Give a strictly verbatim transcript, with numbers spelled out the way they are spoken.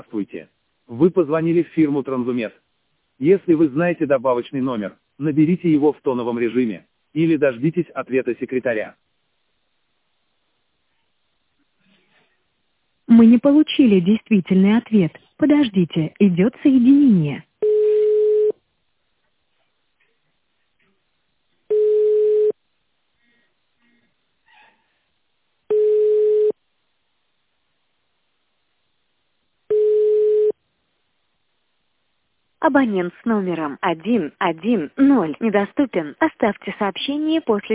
Здравствуйте. Вы позвонили в фирму Транзумет. Если вы знаете добавочный номер, наберите его в тоновом режиме, или дождитесь ответа секретаря. Мы не получили действительный ответ. Подождите, идет соединение. Абонент с номером один один ноль недоступен. Оставьте сообщение после